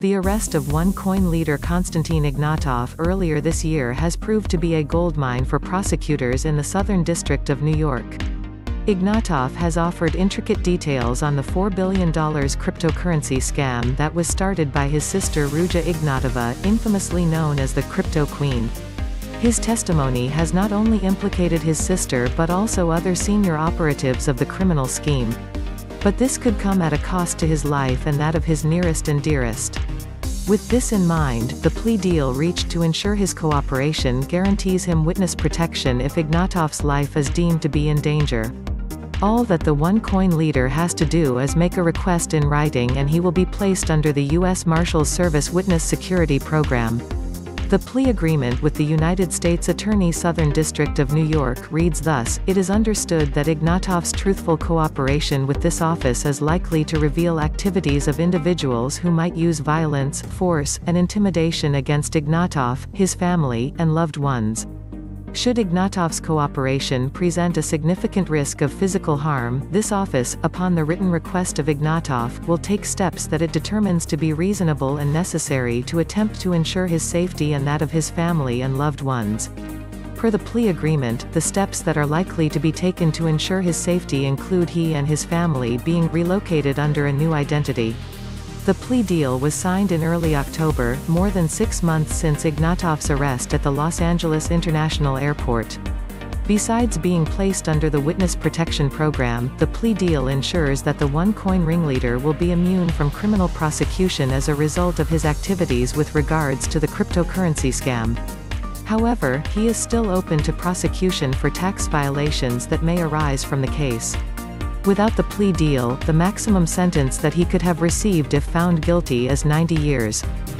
The arrest of OneCoin leader Konstantin Ignatov earlier this year has proved to be a goldmine for prosecutors in the Southern District of New York. Ignatov has offered intricate details on the $4 billion cryptocurrency scam that was started by his sister Ruja Ignatova, infamously known as the Crypto Queen. His testimony has not only implicated his sister but also other senior operatives of the criminal scheme. But this could come at a cost to his life and that of his nearest and dearest. With this in mind, the plea deal reached to ensure his cooperation guarantees him witness protection if Ignatov's life is deemed to be in danger. All that the OneCoin leader has to do is make a request in writing and he will be placed under the U.S. Marshals Service Witness Security Program. The plea agreement with the United States Attorney Southern District of New York reads thus: "It is understood that Ignatov's truthful cooperation with this office is likely to reveal activities of individuals who might use violence, force, and intimidation against Ignatov, his family, and loved ones. Should Ignatov's cooperation present a significant risk of physical harm, this office, upon the written request of Ignatov, will take steps that it determines to be reasonable and necessary to attempt to ensure his safety and that of his family and loved ones." Per the plea agreement, the steps that are likely to be taken to ensure his safety include he and his family being relocated under a new identity. The plea deal was signed in early October, more than 6 months since Ignatov's arrest at the Los Angeles International Airport. Besides being placed under the Witness Protection Program, the plea deal ensures that the OneCoin ringleader will be immune from criminal prosecution as a result of his activities with regards to the cryptocurrency scam. However, he is still open to prosecution for tax violations that may arise from the case. Without the plea deal, the maximum sentence that he could have received if found guilty is 90 years.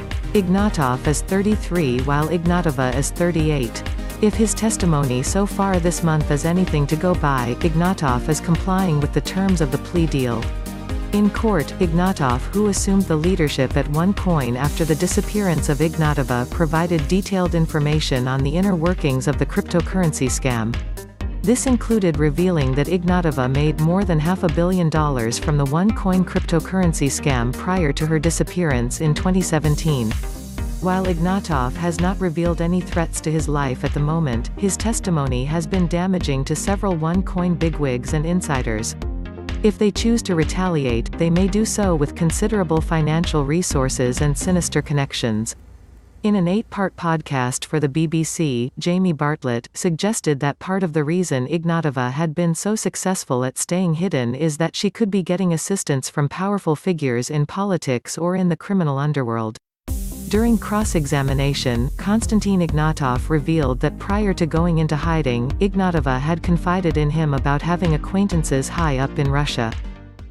Ignatov is 33 while Ignatova is 38. If his testimony so far this month is anything to go by, Ignatov is complying with the terms of the plea deal. In court, Ignatov, who assumed the leadership at OneCoin after the disappearance of Ignatova, provided detailed information on the inner workings of the cryptocurrency scam. This included revealing that Ignatova made more than $500 million from the OneCoin cryptocurrency scam prior to her disappearance in 2017. While Ignatov has not revealed any threats to his life at the moment, his testimony has been damaging to several OneCoin bigwigs and insiders. If they choose to retaliate, they may do so with considerable financial resources and sinister connections. In an 8-part podcast for the BBC, Jamie Bartlett suggested that part of the reason Ignatova had been so successful at staying hidden is that she could be getting assistance from powerful figures in politics or in the criminal underworld. During cross-examination, Konstantin Ignatov revealed that prior to going into hiding, Ignatova had confided in him about having acquaintances high up in Russia.